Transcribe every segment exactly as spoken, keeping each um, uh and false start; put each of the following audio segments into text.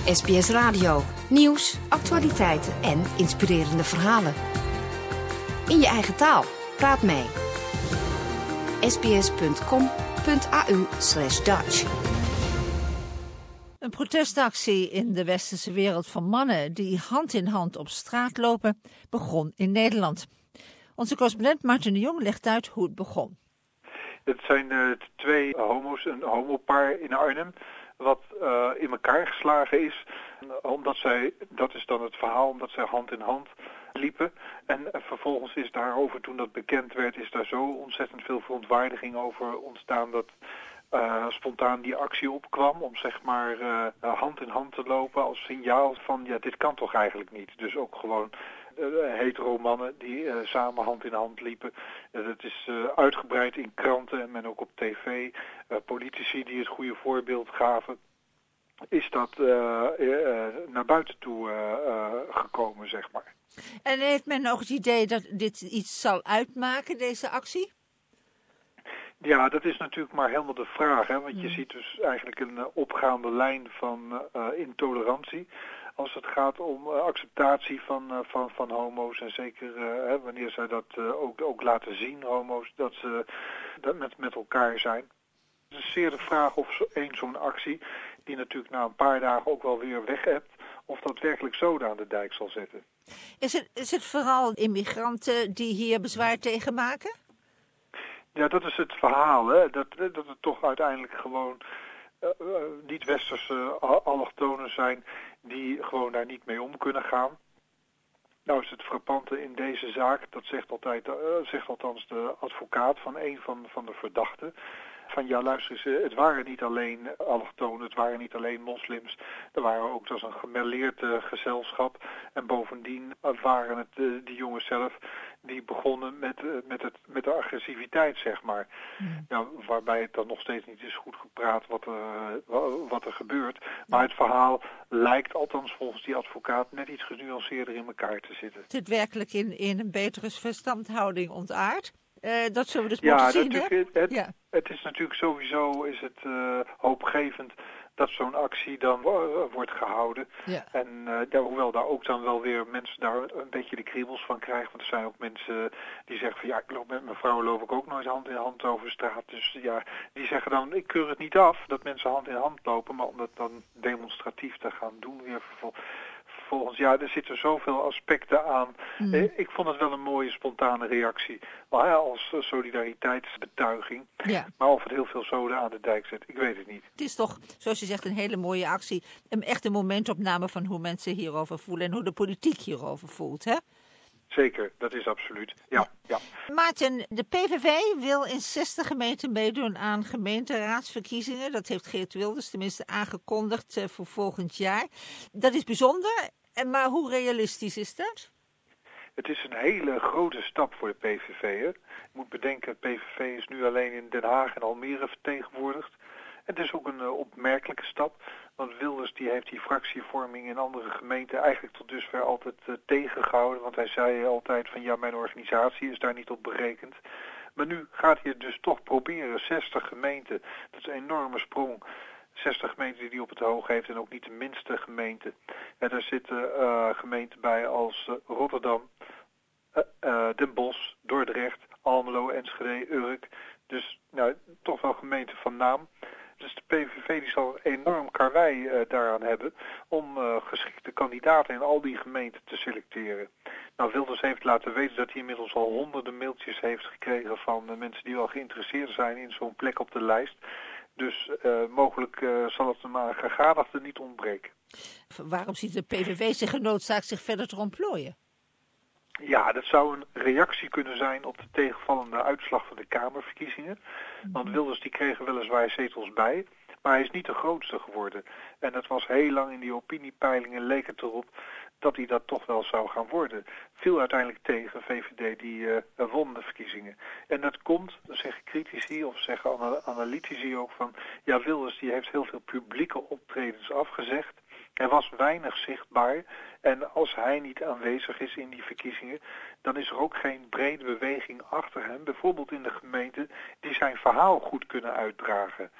S B S Radio. Nieuws, actualiteiten en inspirerende verhalen. In je eigen taal. Praat mee. sbs.com.au slash Dutch. Een protestactie in de westerse wereld van mannen die hand in hand op straat lopen begon in Nederland. Onze correspondent Martin de Jong legt uit hoe het begon. Het zijn uh, twee homo's, een homopaar in Arnhem, wat uh, in elkaar geslagen is. Omdat zij, dat is dan het verhaal, omdat zij hand in hand liepen. En uh, vervolgens is daarover, toen dat bekend werd, is daar zo ontzettend veel verontwaardiging over ontstaan dat uh, spontaan die actie opkwam om zeg maar uh, hand in hand te lopen als signaal van ja, dit kan toch eigenlijk niet. Dus ook gewoon Uh, hetero mannen die uh, samen hand in hand liepen. Uh, dat is uh, uitgebreid in kranten en men ook op tv. Uh, politici die het goede voorbeeld gaven. Is dat uh, uh, naar buiten toe uh, uh, gekomen, zeg maar. En heeft men ook het idee dat dit iets zal uitmaken, deze actie? Ja, dat is natuurlijk maar helemaal de vraag. Hè? Want je ziet dus eigenlijk een uh, opgaande lijn van uh, intolerantie. Als het gaat om uh, acceptatie van, uh, van, van homo's en zeker uh, hè, wanneer zij dat uh, ook, ook laten zien, homo's, dat ze dat met, met elkaar zijn. Het is zeer de vraag of zo, één zo'n actie, die natuurlijk na een paar dagen ook wel weer weg hebt, of dat werkelijk zoden aan de dijk zal zetten. Is het, is het vooral immigranten die hier bezwaar tegen maken? Ja, dat is het verhaal, hè? Dat, dat het toch uiteindelijk gewoon uh, uh, niet-westerse uh, allochtonen zijn die gewoon daar niet mee om kunnen gaan. Nou is het frappante in deze zaak, dat zegt, altijd, uh, zegt althans de advocaat van een van, van de verdachten, van ja luister eens, het waren niet alleen allochtonen, het waren niet alleen moslims, er waren ook, dat was een gemêleerd uh, gezelschap en bovendien waren het uh, die jongens zelf die begonnen met, uh, met, het, met de agressiviteit, zeg maar. Mm. Nou, waarbij het dan nog steeds niet is goed gepraat wat er, uh, wat er gebeurt. Maar het verhaal lijkt, althans volgens die advocaat, net iets genuanceerder in elkaar te zitten. Is dit werkelijk in, in een betere verstandhouding ontaard? Uh, dat zullen we dus ja, moeten zien, hè? Het, ja, het is natuurlijk sowieso is het, uh, hoopgevend dat zo'n actie dan uh, wordt gehouden. Ja. En uh, ja, hoewel daar ook dan wel weer mensen daar een beetje de kriebels van krijgen. Want er zijn ook mensen die zeggen van ja, ik loop met mijn vrouw loop ik ook nooit hand in hand over straat. Dus ja, die zeggen dan, ik keur het niet af dat mensen hand in hand lopen. Maar om dat dan demonstratief te gaan doen weer vervolgens. Volgens, ja, er zitten zoveel aspecten aan. Mm. Ik vond het wel een mooie spontane reactie. Maar ja, als solidariteitsbetuiging. Ja. Maar of het heel veel zoden aan de dijk zet, ik weet het niet. Het is toch, zoals je zegt, een hele mooie actie. Een echte momentopname van hoe mensen hierover voelen en hoe de politiek hierover voelt, hè? Zeker, dat is absoluut. Ja, ja. Maarten, de P V V wil in zestig gemeenten meedoen aan gemeenteraadsverkiezingen. Dat heeft Geert Wilders tenminste aangekondigd uh, voor volgend jaar. Dat is bijzonder, maar hoe realistisch is dat? Het is een hele grote stap voor de P V V. Hè? Je moet bedenken, de P V V is nu alleen in Den Haag en Almere vertegenwoordigd. Het is ook een uh, opmerkelijke stap, want Wilders die heeft die fractievorming in andere gemeenten eigenlijk tot dusver altijd uh, tegengehouden. Want hij zei altijd van ja, mijn organisatie is daar niet op berekend. Maar nu gaat hij het dus toch proberen. zestig gemeenten, dat is een enorme sprong. zestig gemeenten die hij op het oog heeft en ook niet de minste gemeenten. En daar zitten uh, gemeenten bij als uh, Rotterdam, uh, uh, Den Bosch, Dordrecht, Almelo, Enschede, Urk. Dus nou, toch wel gemeenten van naam. Dus de P V V die zal enorm karwei uh, daaraan hebben om uh, geschikte kandidaten in al die gemeenten te selecteren. Nou, Wilders heeft laten weten dat hij inmiddels al honderden mailtjes heeft gekregen van uh, mensen die wel geïnteresseerd zijn in zo'n plek op de lijst. Dus uh, mogelijk uh, zal het hem aan gegadigden niet ontbreken. Waarom ziet de P V V zich genoodzaakt zich verder te ontplooien? Ja, dat zou een reactie kunnen zijn op de tegenvallende uitslag van de Kamerverkiezingen. Want Wilders die kreeg er weliswaar zetels bij, maar hij is niet de grootste geworden. En dat was heel lang in die opiniepeilingen leek het erop dat hij dat toch wel zou gaan worden. Viel uiteindelijk tegen, V V D die uh, won de verkiezingen. En dat komt, dan zeggen critici of zeggen analytici ook van, ja, Wilders die heeft heel veel publieke optredens afgezegd. Er was weinig zichtbaar en als hij niet aanwezig is in die verkiezingen, dan is er ook geen brede beweging achter hem, bijvoorbeeld in de gemeente, die zijn verhaal goed kunnen uitdragen.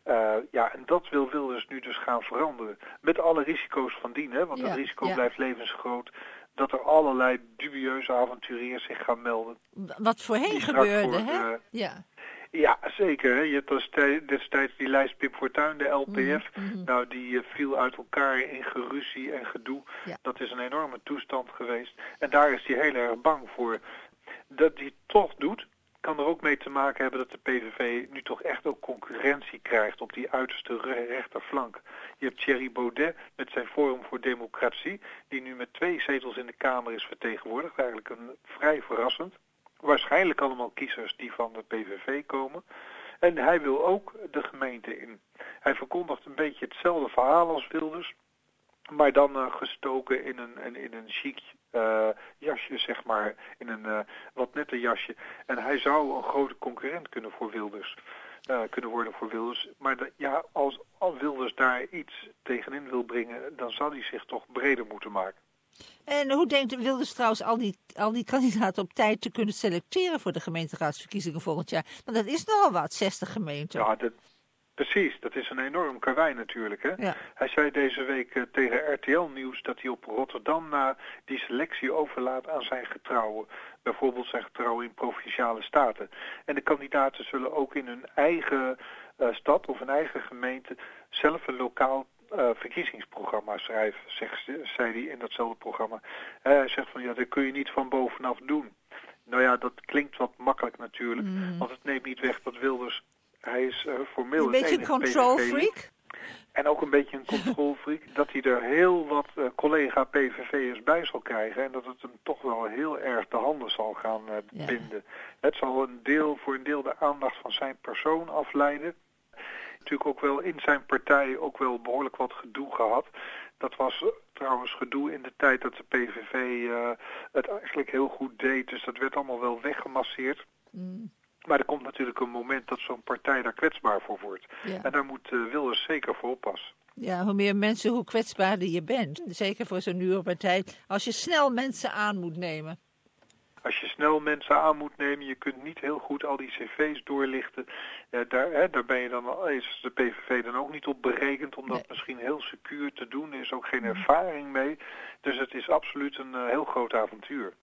Uh, ja, en dat wil Wilders nu dus gaan veranderen. Met alle risico's van dien, hè, want ja, het risico ja. blijft levensgroot dat er allerlei dubieuze avonturiers zich gaan melden. Wat voorheen gebeurde, voor, hè? Uh, ja. Ja, zeker. Hè. Je hebt destijds die lijst Pim Fortuyn, de L P F. Mm-hmm. Nou, die uh, viel uit elkaar in geruzie en gedoe. Ja. Dat is een enorme toestand geweest. En daar is hij heel erg bang voor. Dat hij het toch doet, kan er ook mee te maken hebben dat de P V V nu toch echt ook concurrentie krijgt op die uiterste rechterflank. Je hebt Thierry Baudet met zijn Forum voor Democratie, die nu met twee zetels in de Kamer is vertegenwoordigd. Eigenlijk een vrij verrassend. Waarschijnlijk allemaal kiezers die van de P V V komen. En hij wil ook de gemeente in. Hij verkondigt een beetje hetzelfde verhaal als Wilders, maar dan uh, gestoken in een, in, in een chic uh, jasje, zeg maar, in een uh, wat netter jasje. En hij zou een grote concurrent kunnen voor Wilders, uh, kunnen worden voor Wilders. Maar de, ja, als, als Wilders daar iets tegenin wil brengen, dan zal hij zich toch breder moeten maken. En hoe denkt Wilders trouwens al die, al die kandidaten op tijd te kunnen selecteren voor de gemeenteraadsverkiezingen volgend jaar? Want dat is nogal wat, zestig gemeenten. Ja, dat, precies. Dat is een enorm karwei natuurlijk. Hè? Ja. Hij zei deze week uh, tegen R T L Nieuws dat hij op Rotterdam uh, die selectie overlaat aan zijn getrouwen. Bijvoorbeeld zijn getrouwen in provinciale staten. En de kandidaten zullen ook in hun eigen uh, stad of een eigen gemeente zelf een lokaal Uh, verkiezingsprogramma schrijven, zegt, zei hij in datzelfde programma. Uh, hij zegt van ja, dat kun je niet van bovenaf doen. Nou ja, dat klinkt wat makkelijk natuurlijk, mm. want het neemt niet weg dat Wilders, hij is uh, formeel een beetje een control freak. En ook een beetje een control freak, dat hij er heel wat uh, collega P V V'ers bij zal krijgen en dat het hem toch wel heel erg de handen zal gaan uh, ja. binden. Het zal een deel, voor een deel de aandacht van zijn persoon afleiden. Natuurlijk ook wel in zijn partij ook wel behoorlijk wat gedoe gehad. Dat was uh, trouwens gedoe in de tijd dat de P V V uh, het eigenlijk heel goed deed. Dus dat werd allemaal wel weggemasseerd. Mm. Maar er komt natuurlijk een moment dat zo'n partij daar kwetsbaar voor wordt. Ja. En daar moet uh, Wilders zeker voor oppassen. Ja, hoe meer mensen, hoe kwetsbaarder je bent. Zeker voor zo'n nieuwe partij. Als je snel mensen aan moet nemen. Als je snel mensen aan moet nemen, je kunt niet heel goed al die cv's doorlichten. Uh, daar, hè, daar ben je dan, is de P V V dan ook niet op berekend om dat nee. misschien heel secuur te doen. Er is ook geen ervaring mee. Dus het is absoluut een uh, heel groot avontuur.